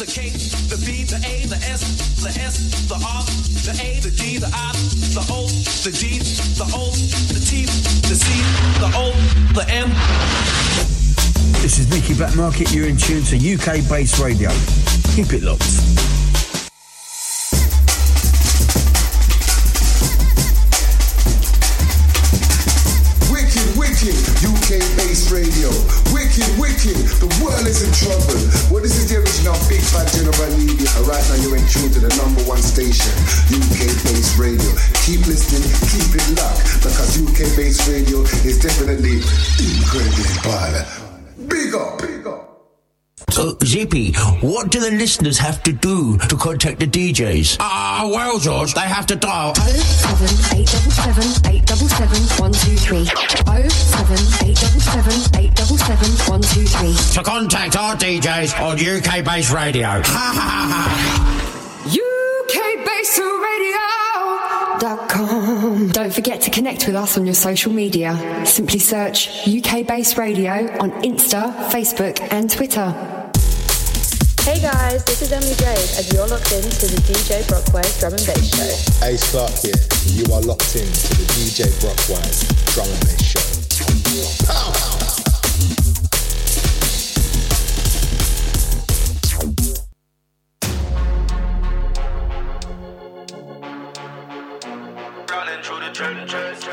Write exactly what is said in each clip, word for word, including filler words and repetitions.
the K, the B, the A, the S, the S, the R, the A, the D, the I, the O, the G, the O, the T, the C, the O, the M. This is Nicky Blackmarket. You're in tune to U K-based radio. Keep it locked. U K-based radio. Wicked, wicked, the world is in trouble. Well, this is the original Big Fat General Media. Right now you're in tune to the number one station, U K-based radio. Keep listening, keep it locked, because U K-based radio is definitely incredible. Big up, big up. So, Zippy, what do the listeners have to do to contact the D Js? Ah, uh, well, George, they have to dial oh seven eight seven seven eight seven seven one two three oh seven eight seven seven eight seven seven one two three to contact our D Js on U K-based radio. Ha ha ha! U K-based radio dot com. Don't forget to connect with us on your social media. Simply search U K-based radio on Insta, Facebook, and Twitter. Hey guys, this is Emily Jade, and you're locked in to the D J Brockwise Drum and Bass Show. Ace Clark here, and you are locked in to the D J Brockwise Drum and Bass Show. Pow! Running through the trenches.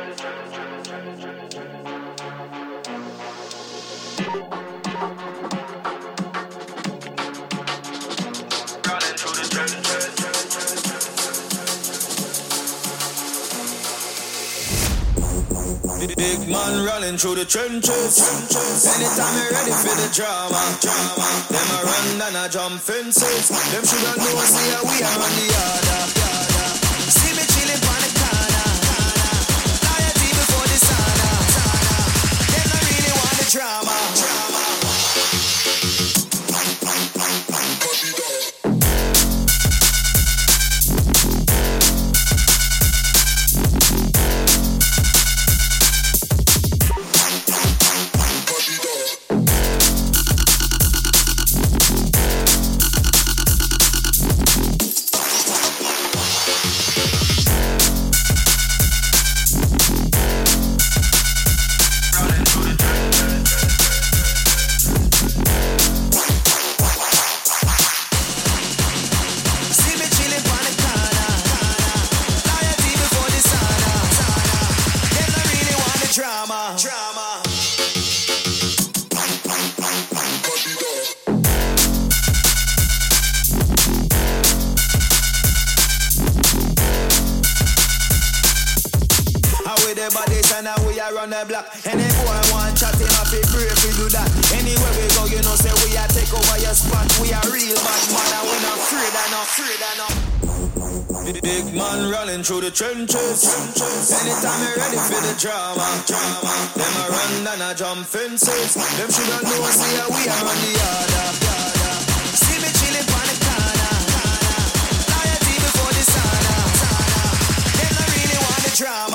Big man running through the trenches. Anytime you're ready for the drama, drama. Them a run and a jump fences. Them shoulda know see how we are on the yard. See me chilling on the corner. Loyalty before the sauna. Them not really want the drama. Run the block. Any boy want chat him off it, pray if we do that. Anywhere we go, you know, say we are take over your spot. We are real bad man and we not afraid of no, afraid of no. Big man running through the trenches. Anytime you're ready for the drama, drama. Them a run and a jump fences. Them shoulda know see how we are on the yard. See me chilling on the corner. Loyalty before the sauna. Them not really want the drama.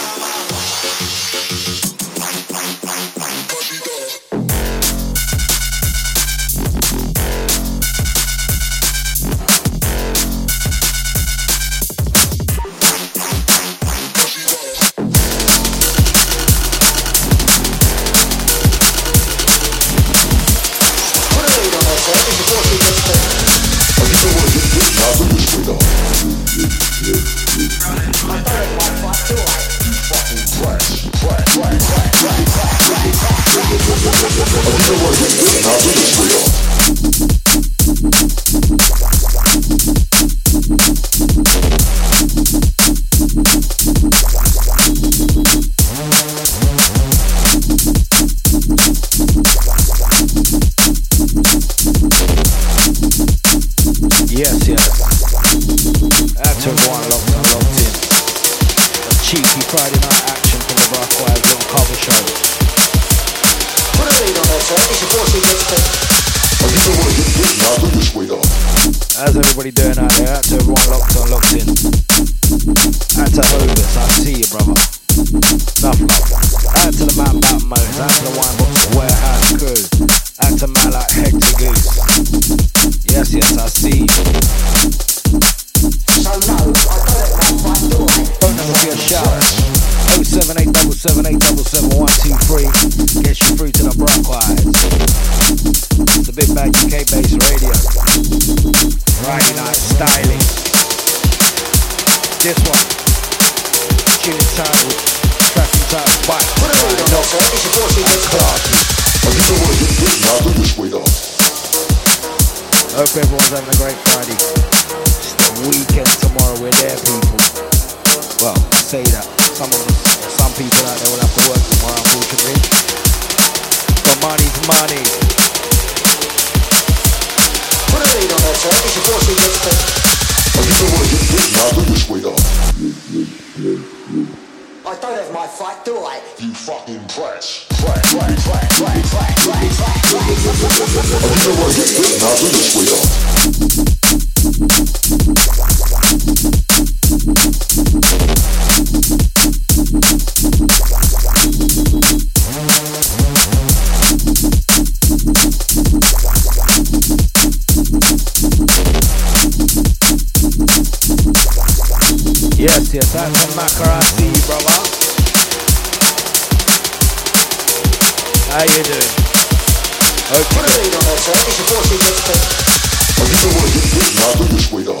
Yes, yes. That's everyone locked and locked in. A cheeky Friday night action from the Brockwise Drum Cover Show. Put a lead on that, sir. It's your boss who gets the... Oh, you know what? Now do this way, though. How's everybody doing out there? Out to everyone locked and locked in. Out to Hovis, I see you, brother. Enough love. Out to the man Mountain Moans. Out to the Winebox Warehouse crew. Out to man like Hector Goose. Yes, Triple seven one two three gets you through to the Brockwise. The Big Bag U K based radio. Friday night styling. This one, tune entitled, track entitled Bike. Put it on, no, sir. It's your boy, she gets classy. I just don't want to get this now, bring this way down. Hope everyone's having a great Friday. It's the weekend tomorrow, we're there, people. Well, I say that. Some of us, some people out there will have to work tomorrow, unfortunately. But money's money. Put a lead on that, sir. It's your boy, she gets classy. I just don't want to get this now, bring this way down. I don't have my fight, do I? You fucking trash. Trash, trash, trash, trash, trash, trash, trash, trash. I just don't want to get this now, bring this way down. Yes, yes, that's a Macarasi, brother. How you doing? Okay. Put a lead on that, sir. It's your boy, she gets classy. I just don't want to get this now, bring this way down.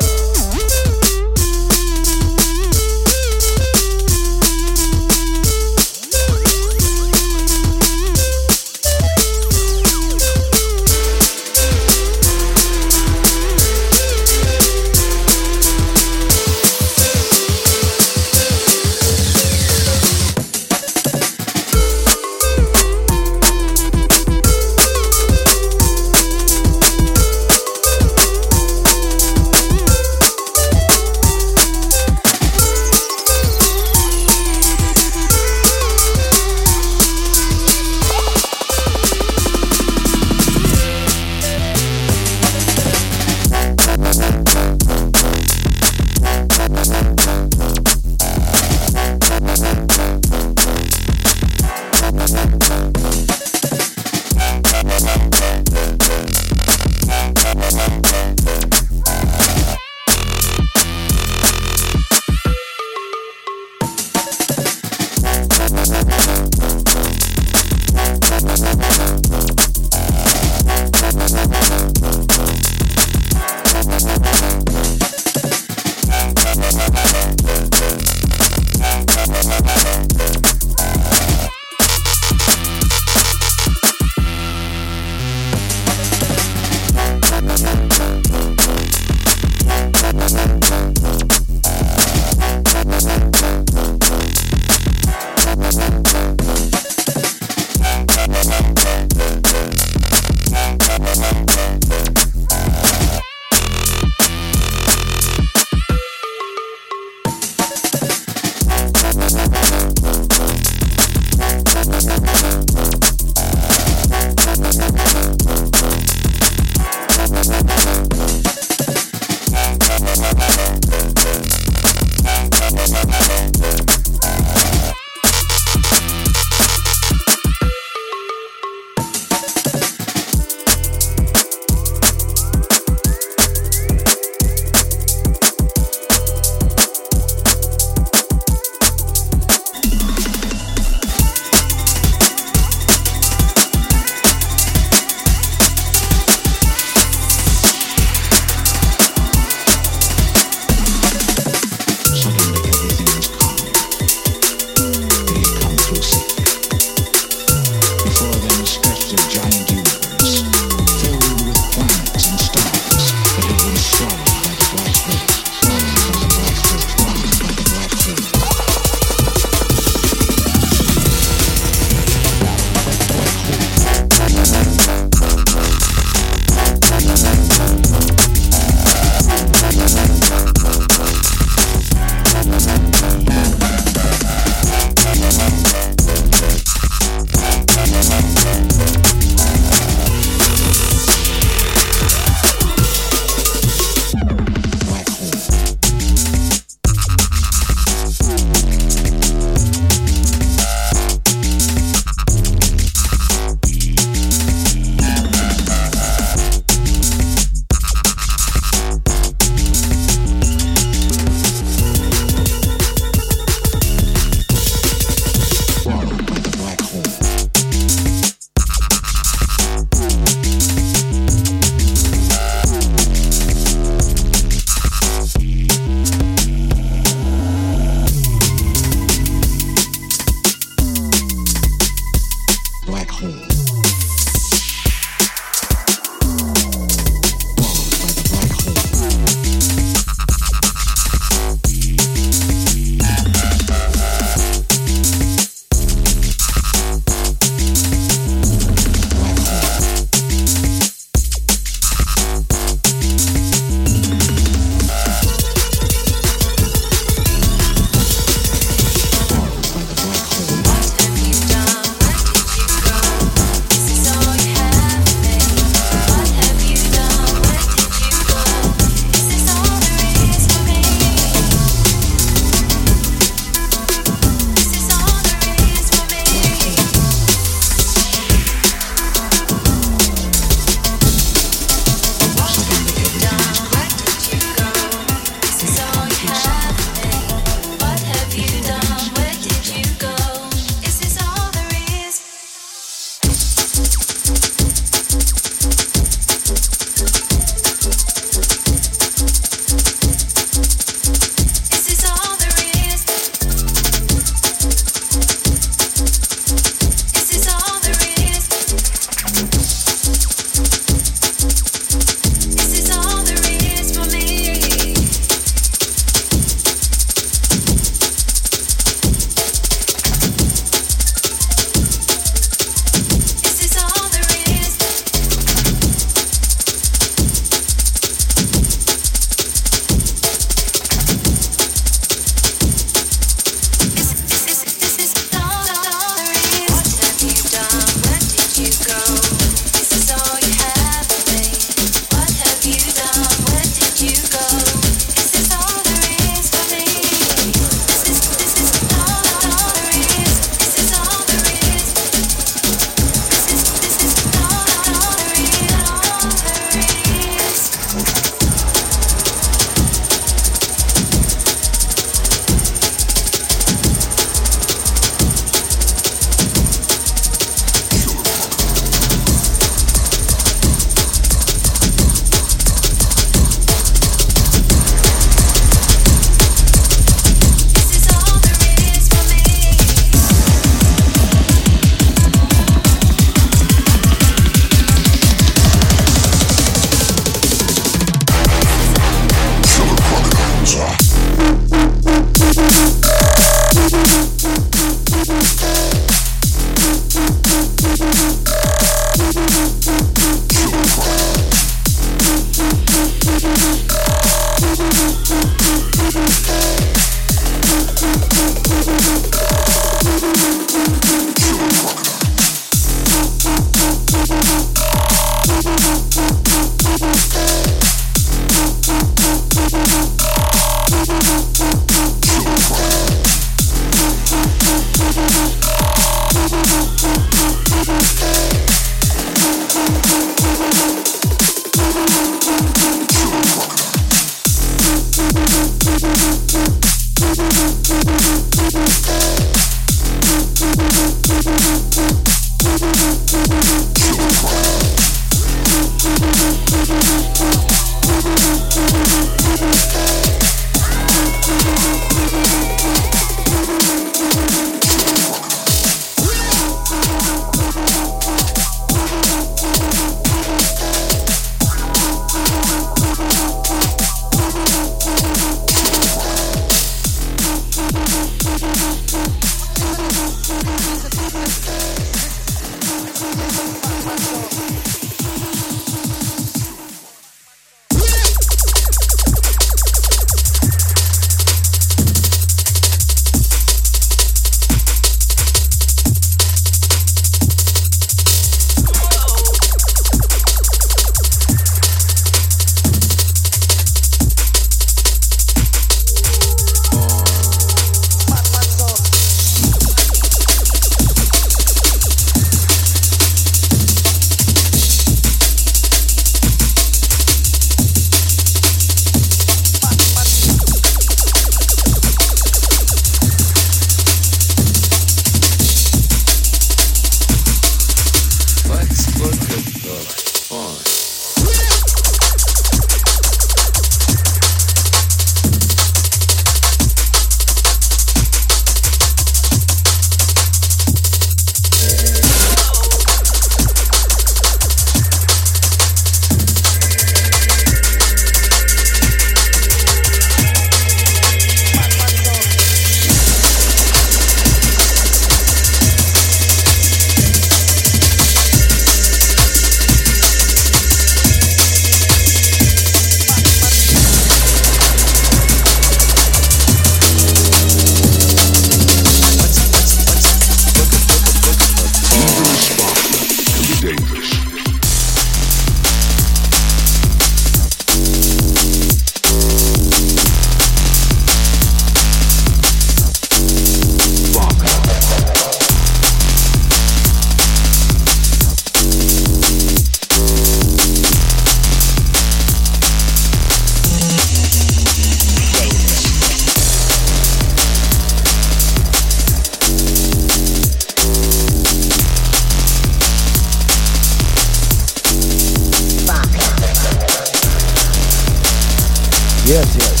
Yes, yes.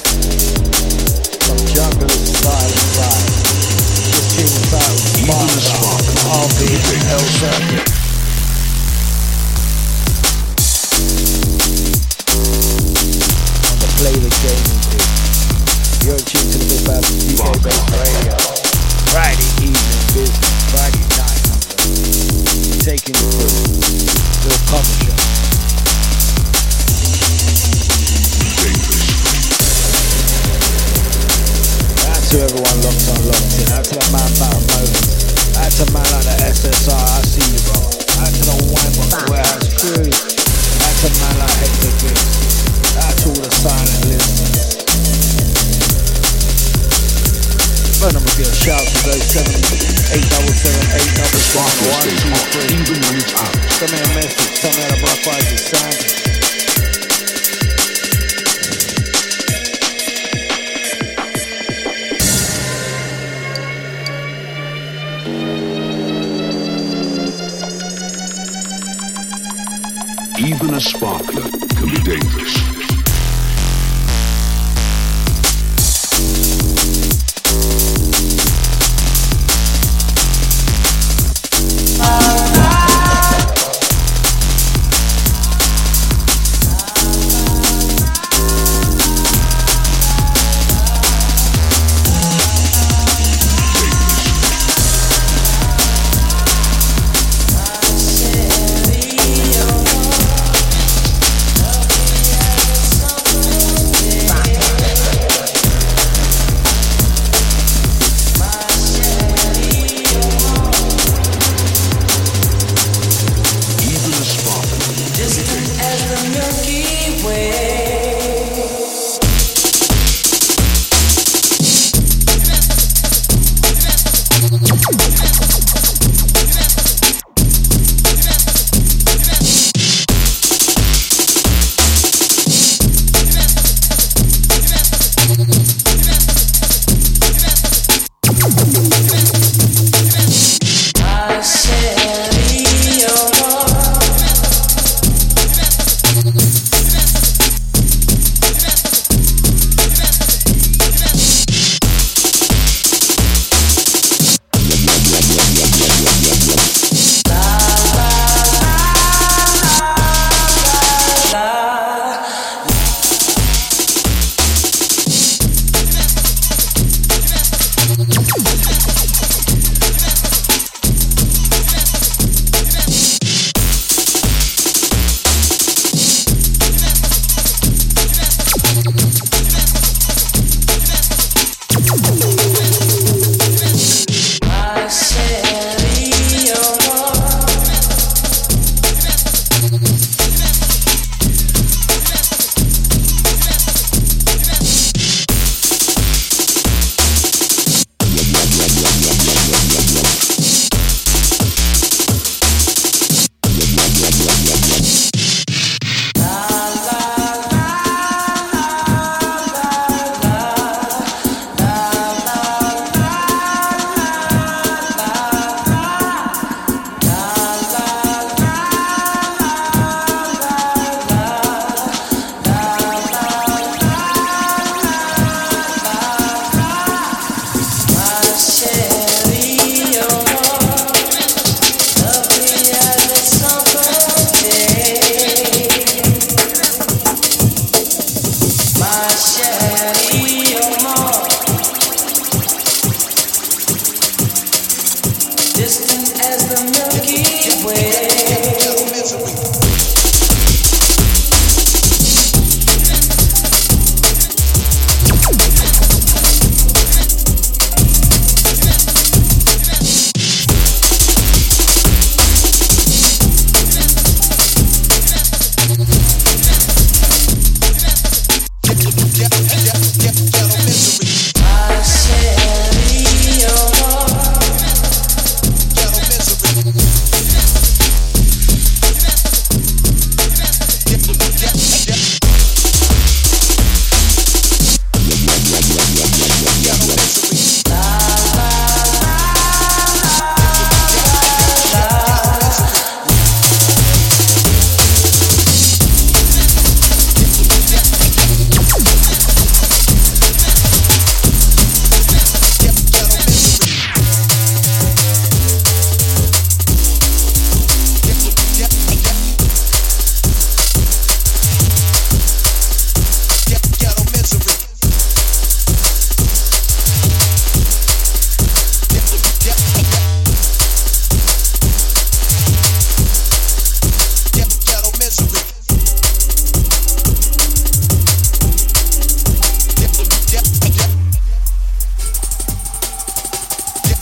Some jungle style inside. This tune is titled Spark, R V L Circuit. On the Play the Gaming team. You're tuned to the Big Bad U K Based Radio. Friday evening business, Friday night. Taking you through the cover show. To everyone locked on, locked in. Out to the man Baron Moses. Out to man like the S S R, I see you, bro. Out to the Winebox Warehouse crew. Out to man like Hector Gibbs. Out to all the silent listeners. Phone number give a shout to those seven eight seven seven eight double one one two three. Send me a message. Tell me how the Black Wise is sounding. Even a sparkler can be dangerous.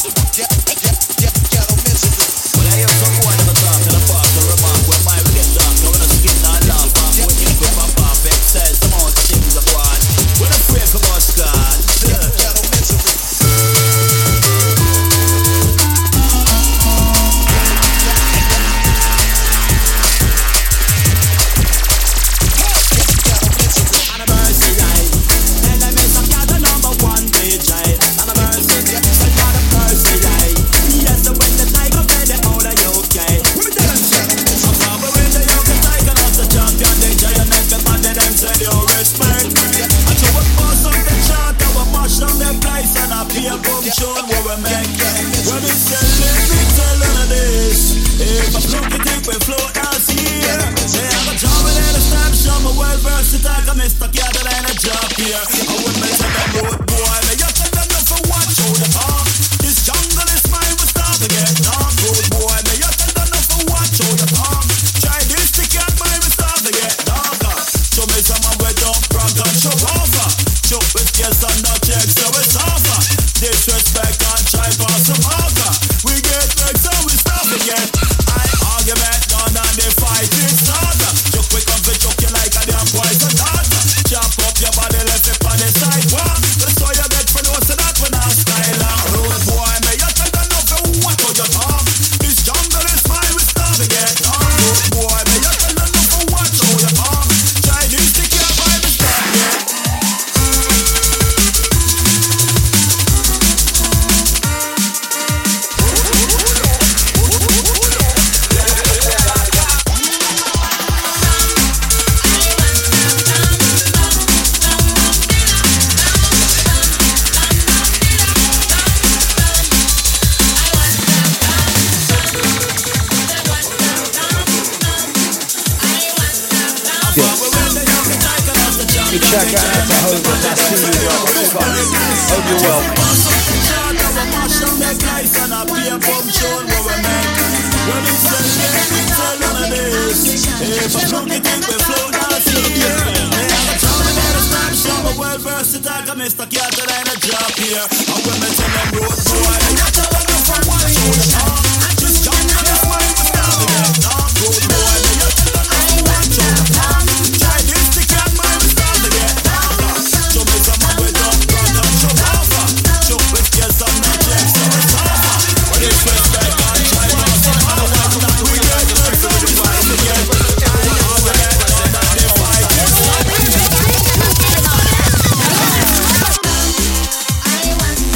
I want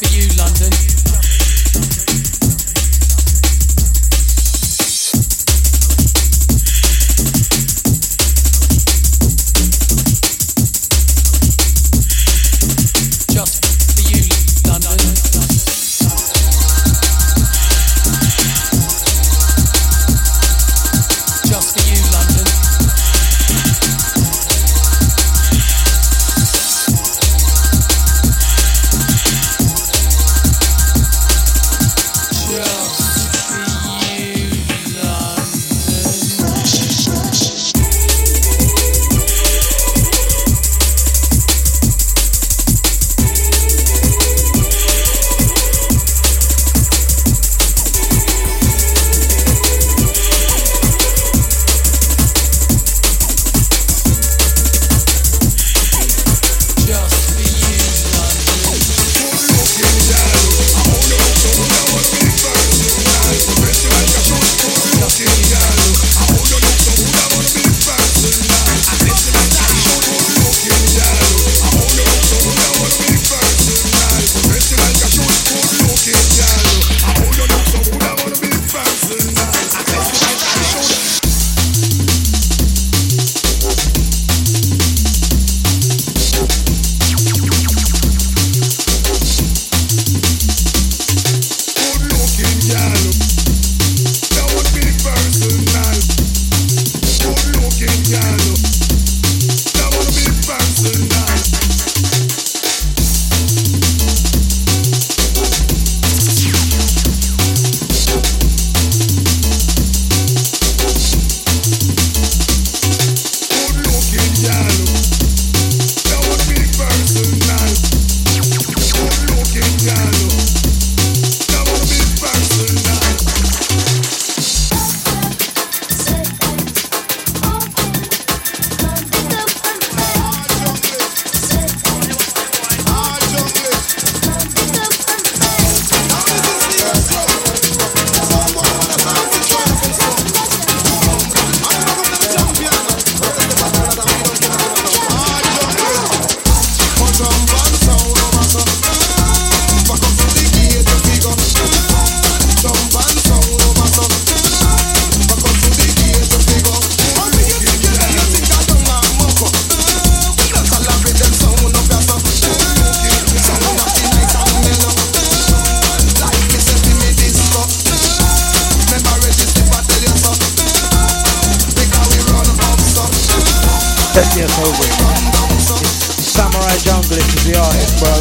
Samurai Junglist is the artist, bro.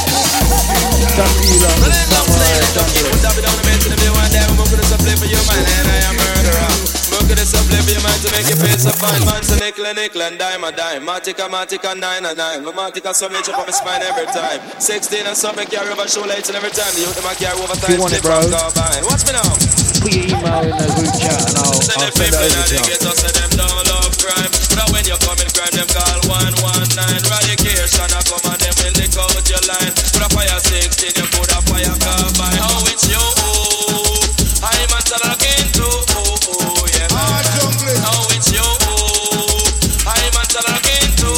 Don't you love it? Samurai Junglist. Look at this up, play for your mind to make you feel so fine. Man's a nickel, a nickel, and dime a dime. Matica, Matica, nine a nine. Matica, so make you pop a spine every time. Sixteen and some make carry over shoelaces every time. The youth them carry over time. You want it, bro? Watch me now. Put your email in the group chat and I'll, I'll send it over to you. Them don't love crime, but when you come in crime, them call one one nine. Radication, I come and them will lick out your line. Put a fire sixteen, you put a fire carbine. Oh, it's you. I'm a talking to. Oh, it's you. I'm a talking to.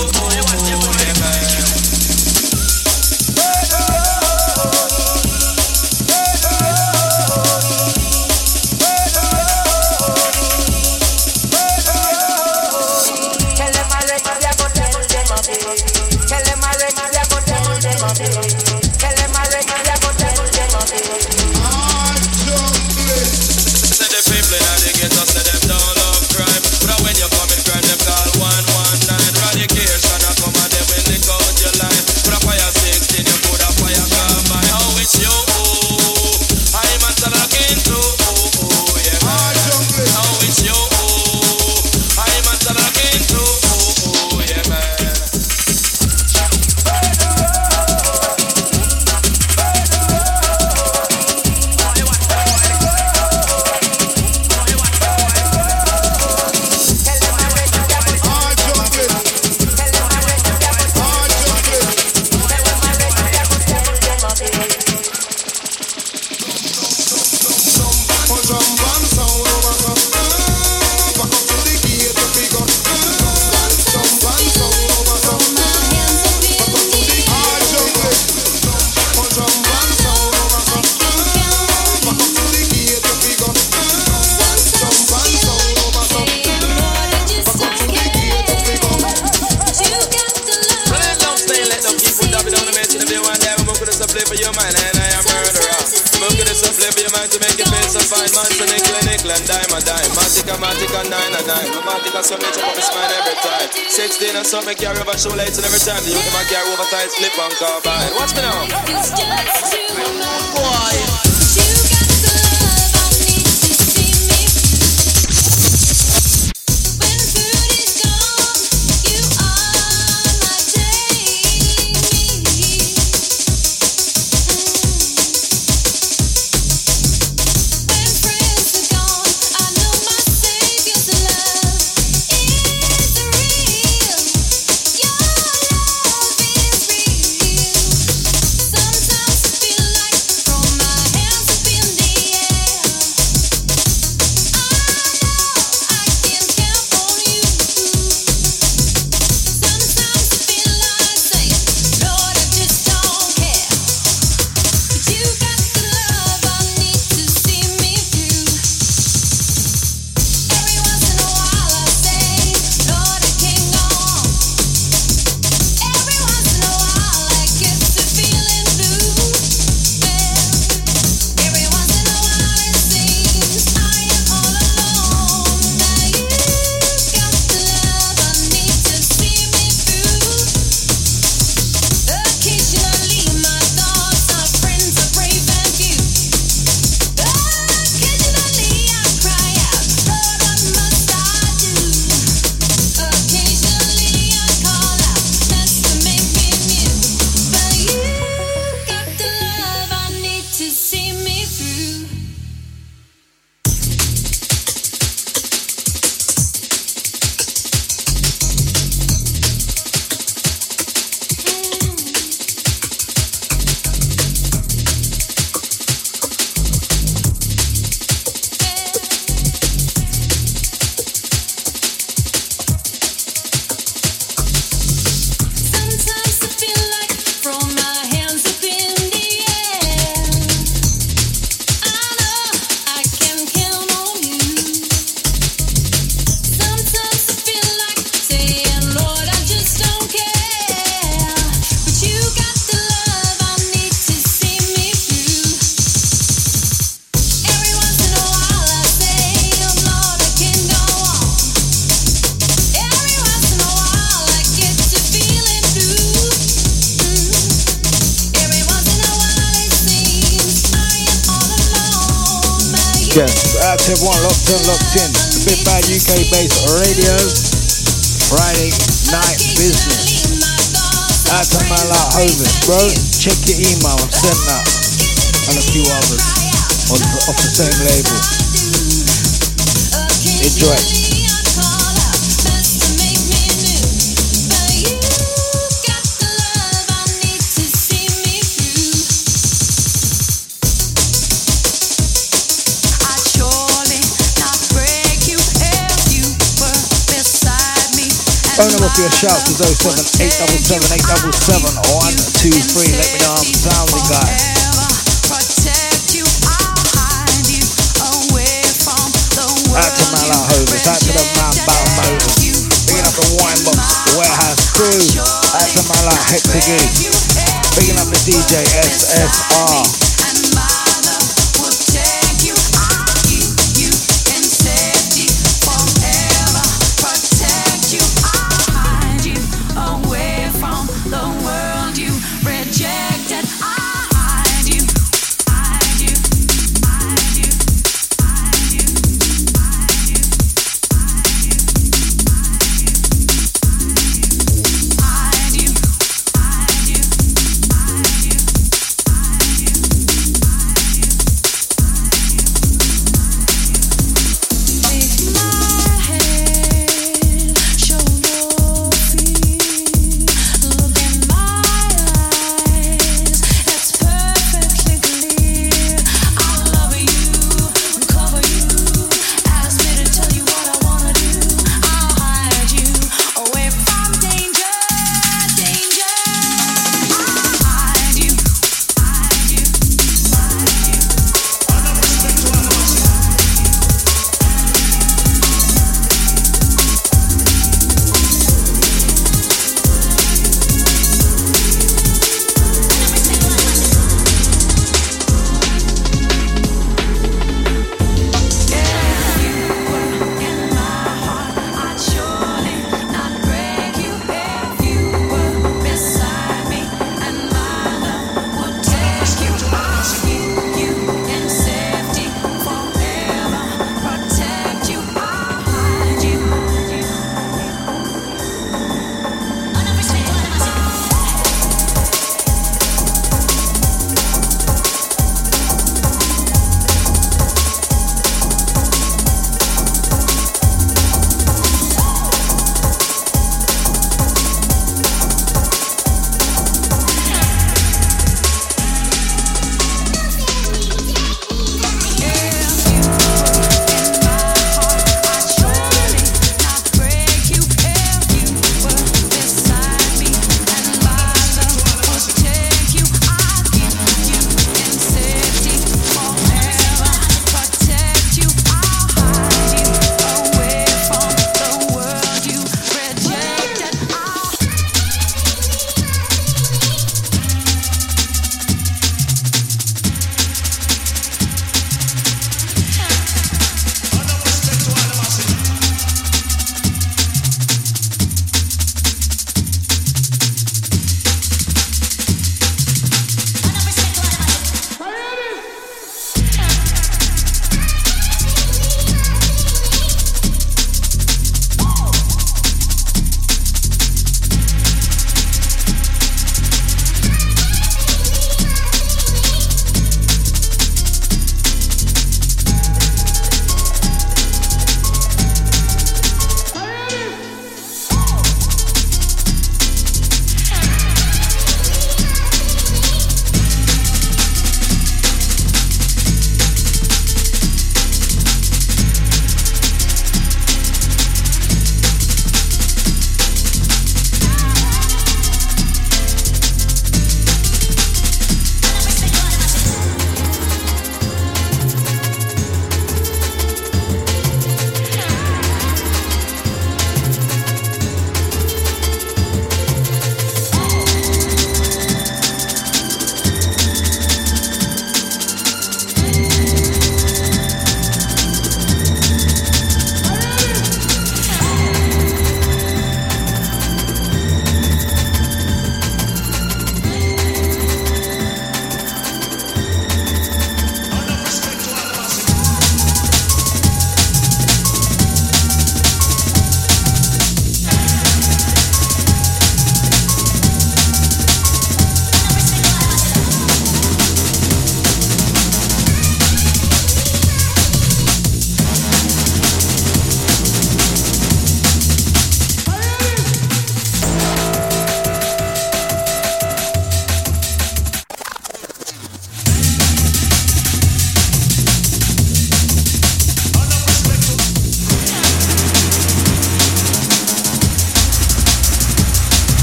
Tell them I ready, I go tell them. Tell them I ready, I go tell them. your mind and I am murderer. Look at this, flip your mind to make you feel so fine. Man, so nickel and nickel and dime a dime. Matic and matic and nine and nine. Matic and something to put my spine every time. Sixteen and something carry over shoelaces and every time. The youth man carry over tight slip and carbine. Watch me now. Boy. Out to everyone locked in, locked in. The Big Bad U K based radio. Friday night business. Out to my lot Hovis, bro. Check your email, I'm sending that. And a few others on, off the same label. Enjoy. Phone number for your shouts is oh seven eight seven seven eight seven seven one two three. Let me know I'm sounding, guys. Out to Mala Hovers, out to the Man Battle Motors. Bigging up the Wine Box, the Warehouse crew. Out to Mala Hexagoo. Bigging up the D J S S R. You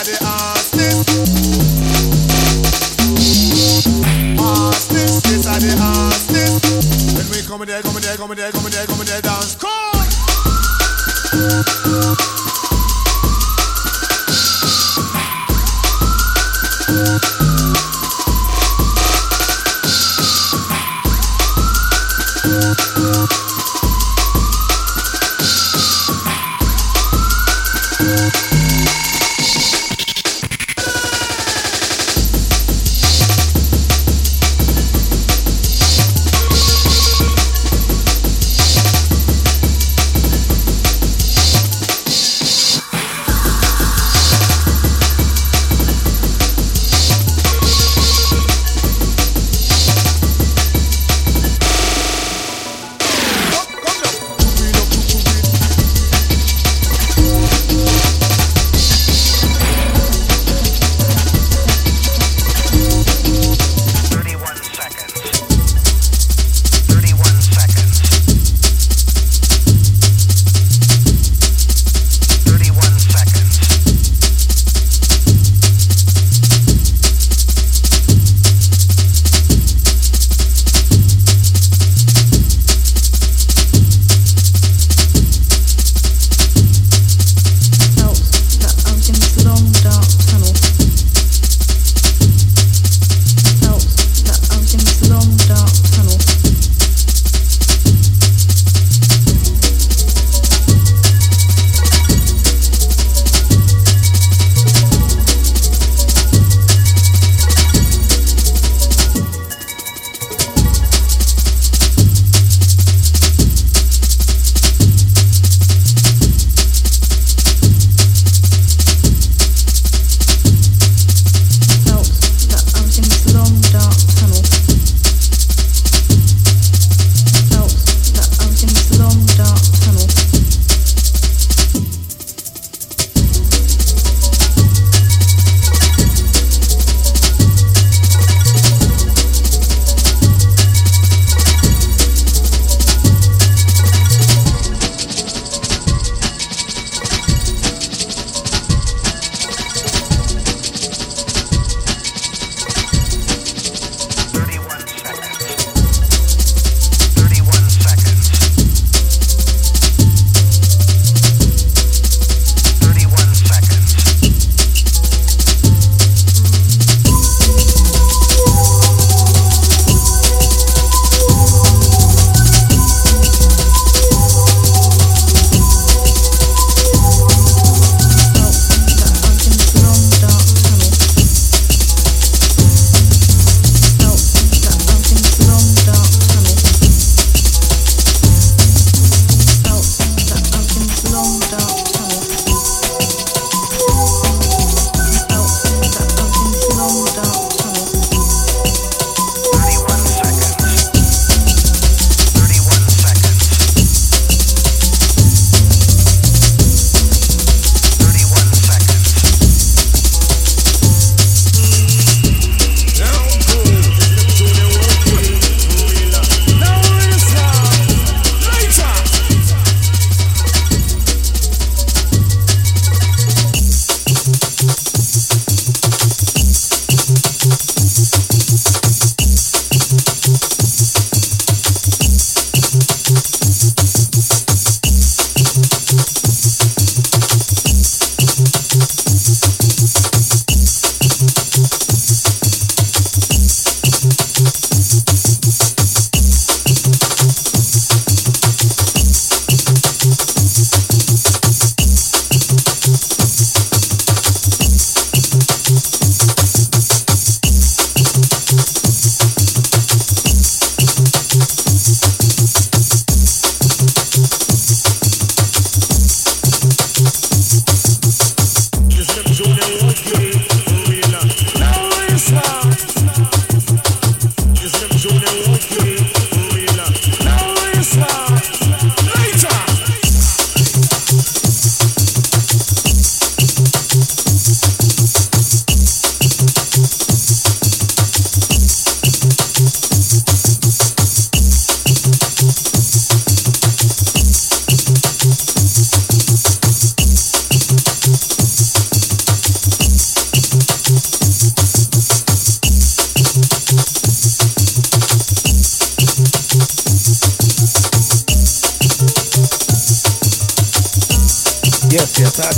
are the artists. Artists, this are the artists. When we come there, come there, come there, come there, come there, dance. Come!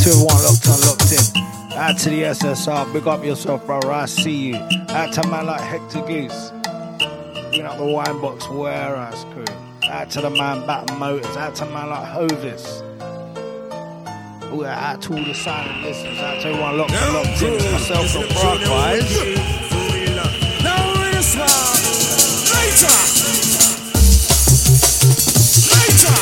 to everyone locked on, locked in. Out to the S S R, big up yourself, brother. I see you. Out to man like Hector Goose. Bring up the Winebox Warehouse crew. Out to the man Baton Motors. Out to man like Hovis. Ooh, out to all the silent listeners. Out to everyone locked on, locked in. It's myself from Broadwise. Now it's now. Later. Later.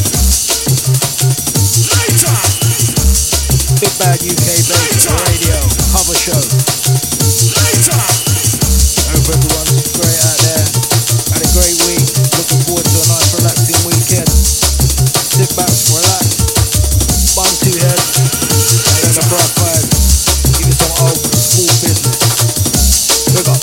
Later. Big Bad U K Based Radio cover show. Later. Hope everyone's great out there. Had a great week. Looking forward to a nice relaxing weekend. Sit back, relax. Bun two heads. And then a bright five. Give you some old school business. Big up.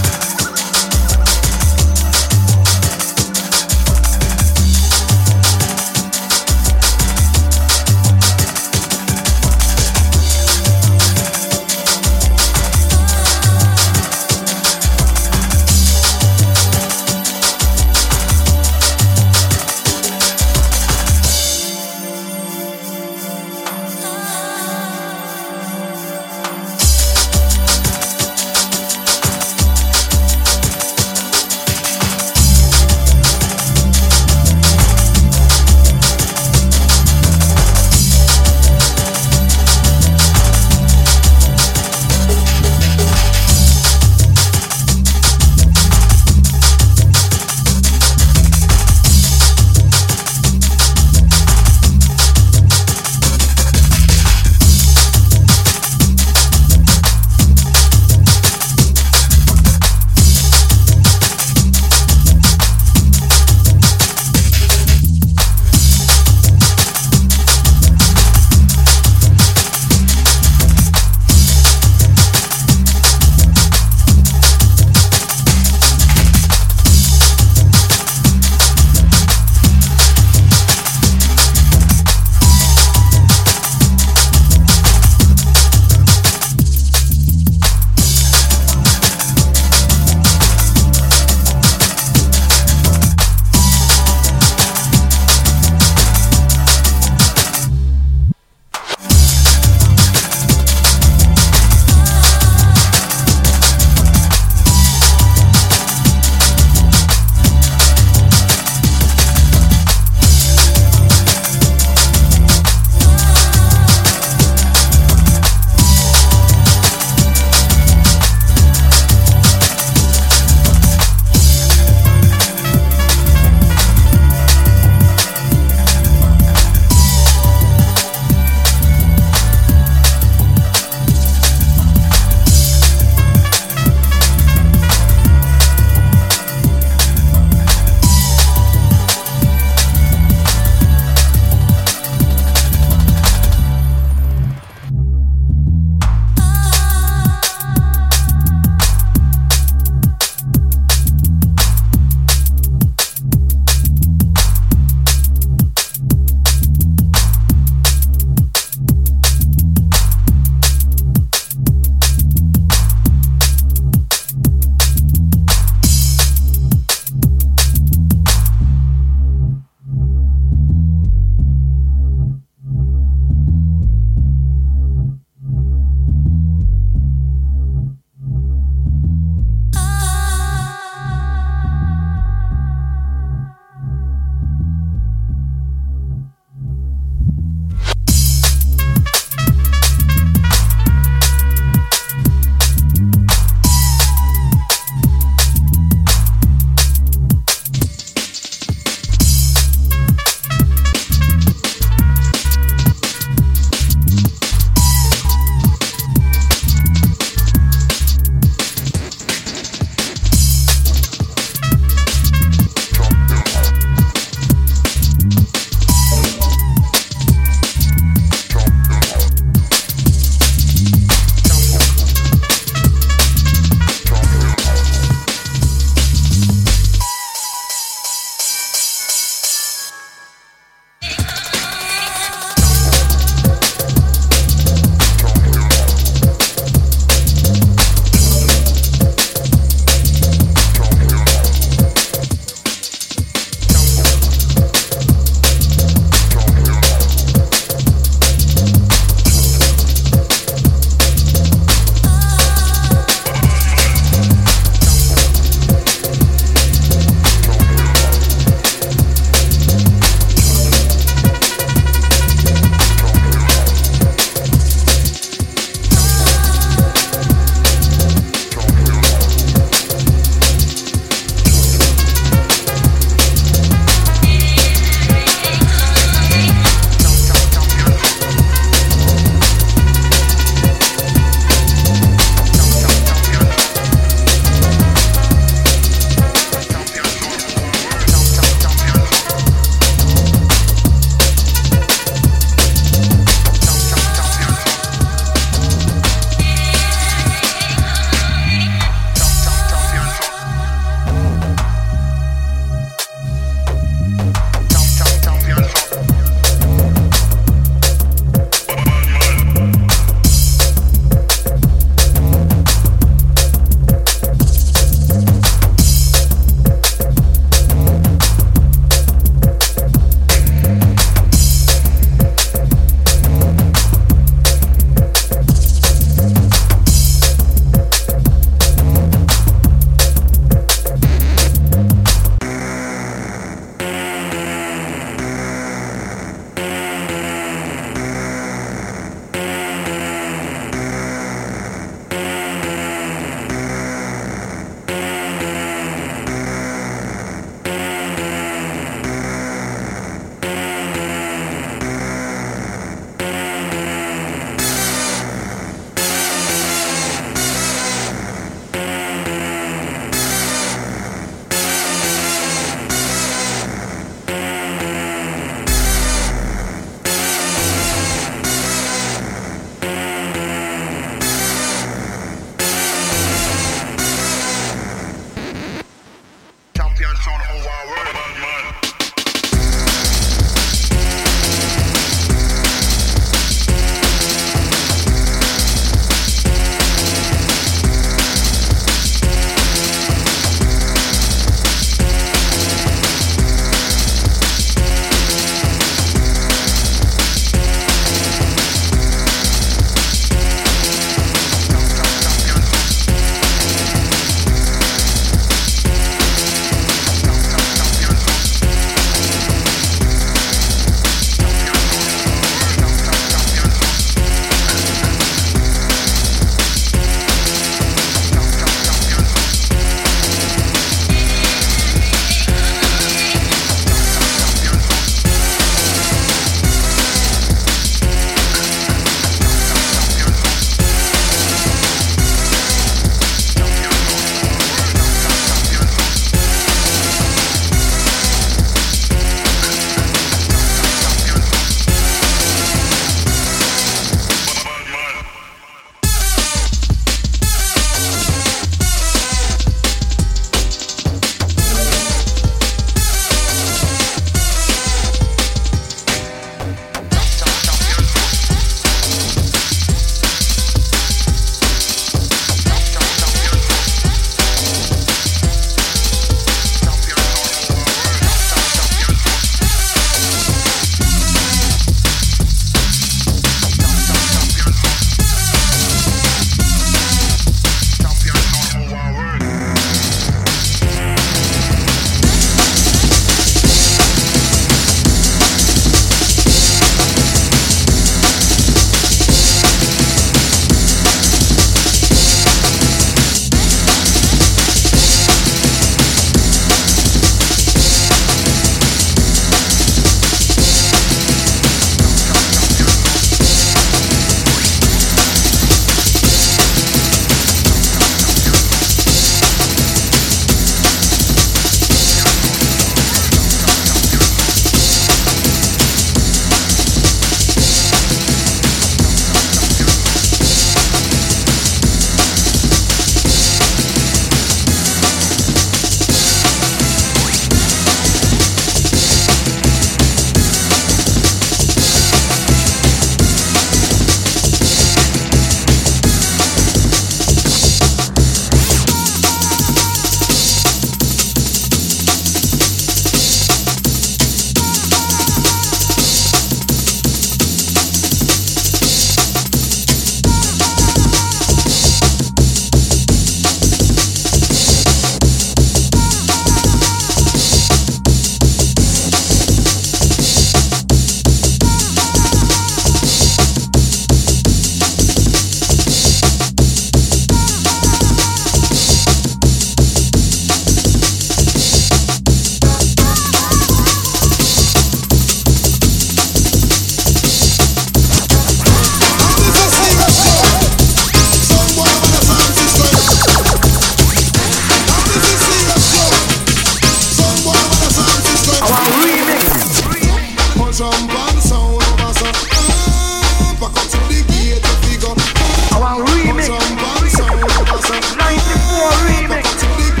jump and sound over so. Back up to the gate to figure. Our remix. Jump and sound over so. ninety-four remix. Back up to the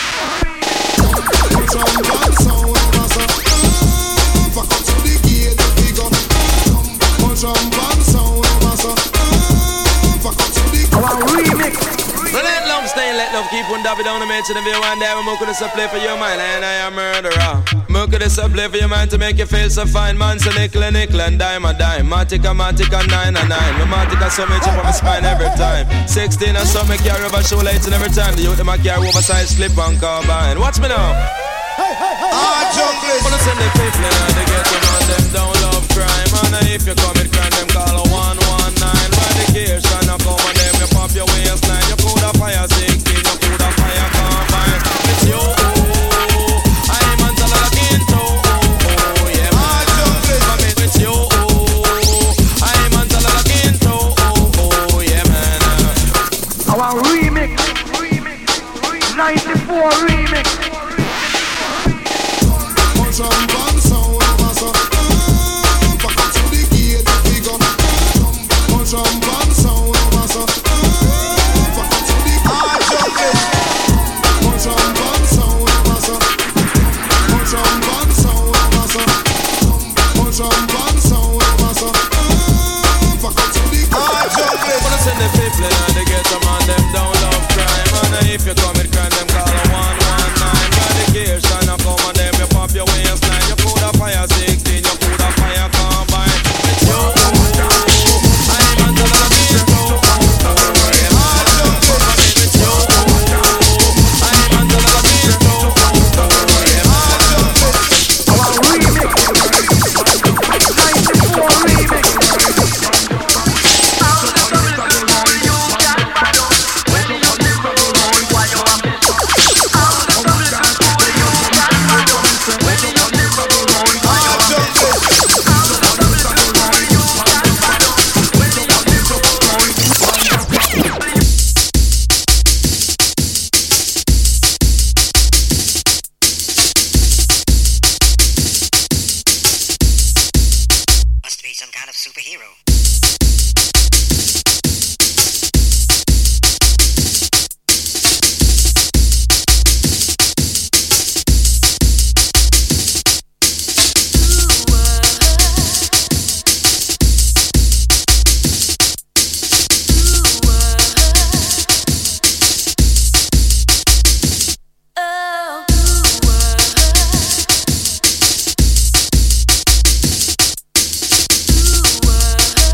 jump and sound over so. Back up to the gate to figure. Jump and sound over so. Back up to the Our remix. So let love stay, let love keep on dabbing down the mention of you one day. We're going to play for your mind and I am murderer. Milk this up, play for your mind to make you feel so fine. Man, so nickel and nickel and dime a dime. Matica, matica, nine and nine. My matica, so much up on my spine every time. Sixteen and some, me carry over shoelaces and every time. The youth, them a carry oversized slip and carbine. Watch me now. Hey, hey, hey. Ah, junglist. Wanna send the people and they get them on them don't love crime. And if you commit crime, them call a one one nine. Medication, I come on them, you pop your waistline. You could have fire sixteen, you could have fire combine. It's you, I'm on the lock into, oh, yeah, man. It's you, I'm on the lock into, oh, yeah, man. Our remix. ninety-four remix. Jump and sound over so. Back up to the gate to figure. Jump and sound over so. Back up to the gate. Jump and sound over so. Jump and sound over so. Jump and sound over so. Back up to the gate. Wanna send the people and they get them on them don't love crime. And if you commit crime, them call a one one nine. Medication, I come on them, you pop your waistline. You could have fire sixteen, you could have fire combine. It's you, I'm on the love beat, oh, it's you, I'm on the love beat, oh, Our remix. ninety-four remix. Must be some kind of superhero. Ooh,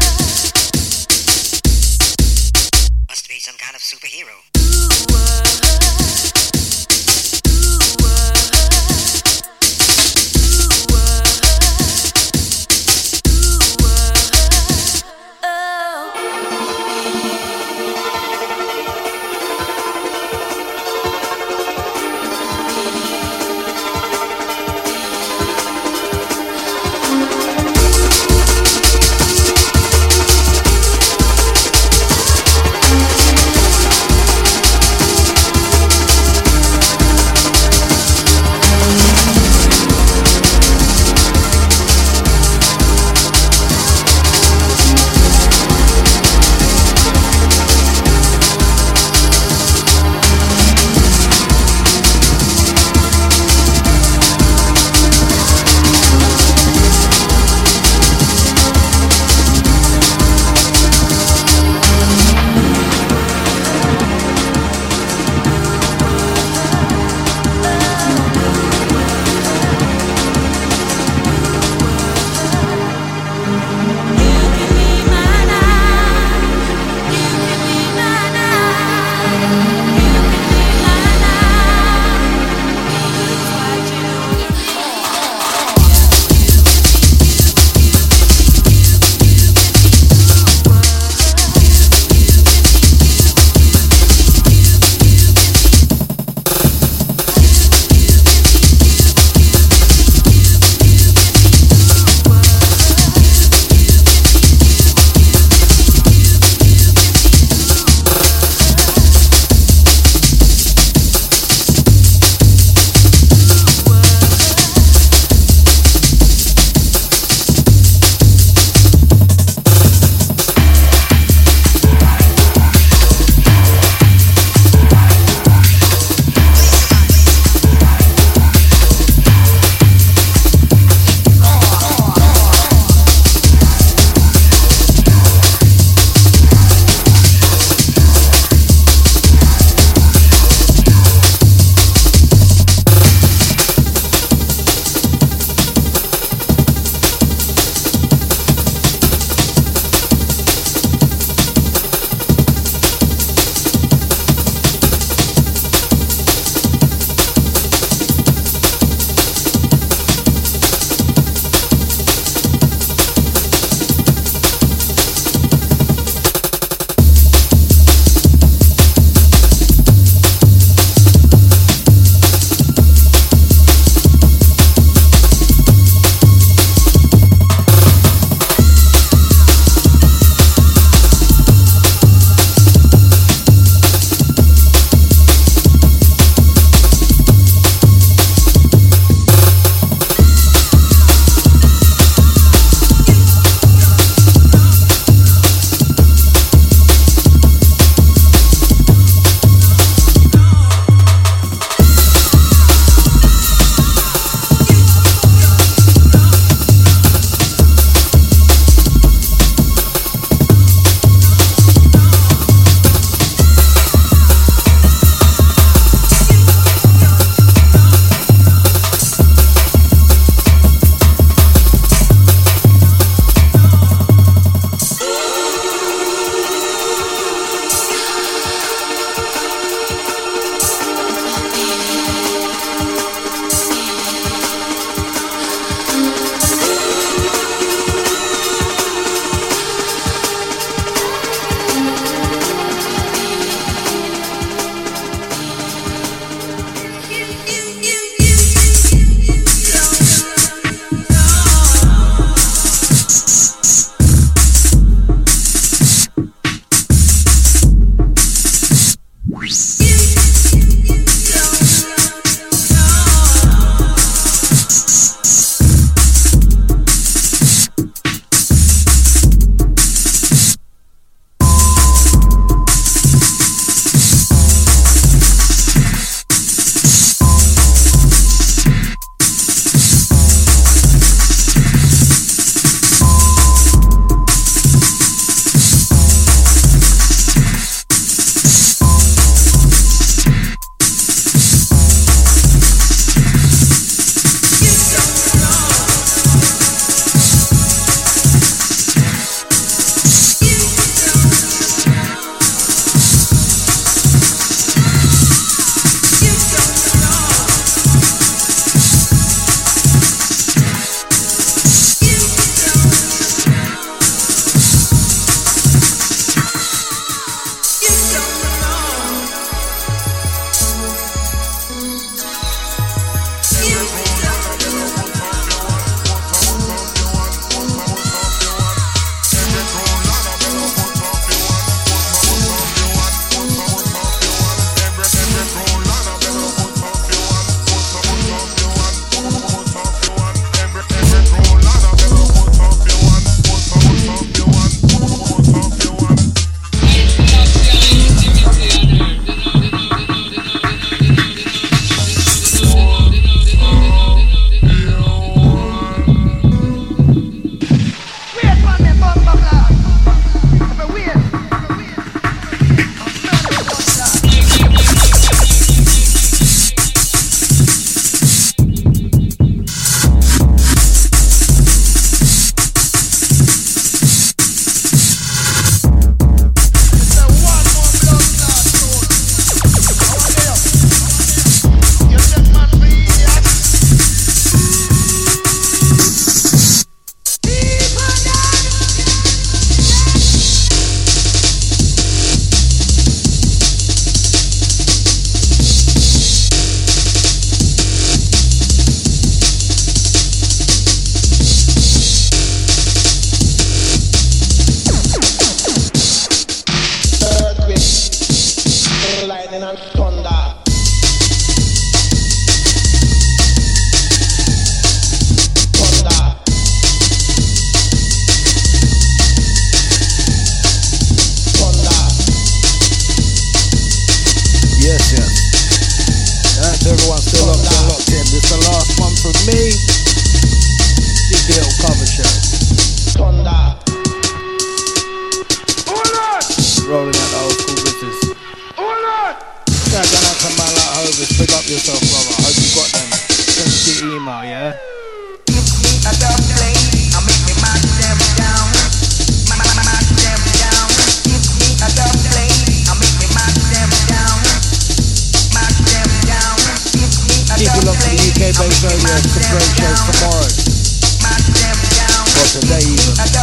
today even. I'm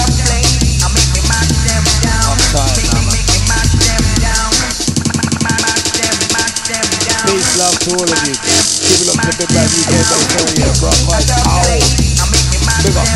tired now, man. Peace, love to all of you. Keep it up to Big Bad U K Bass Radio. Rock Vibes out. Big up.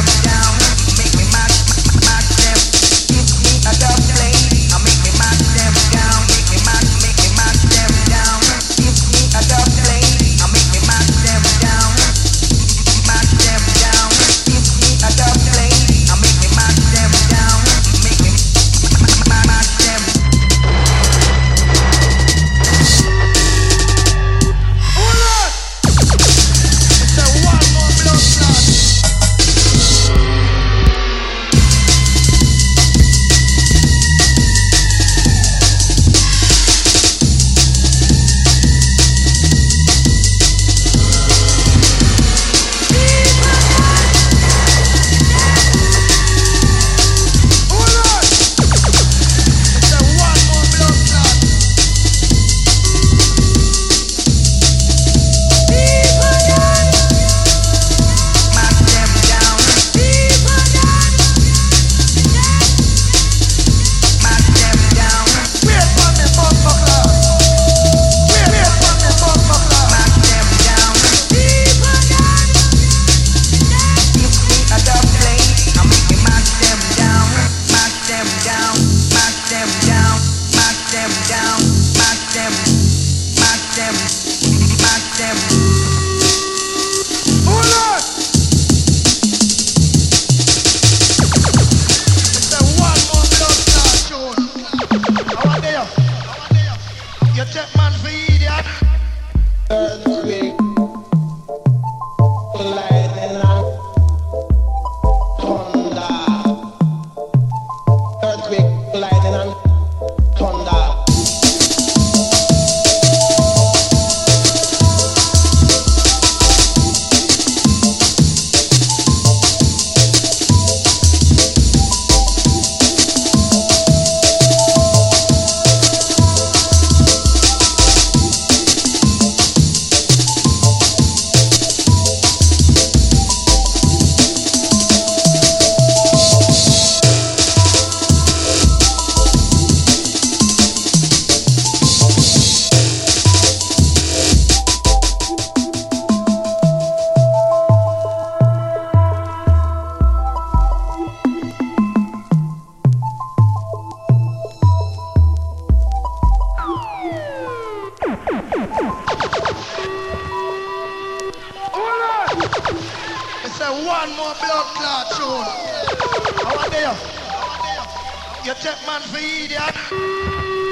One more blood clot tune. How are they? You take man for idiot.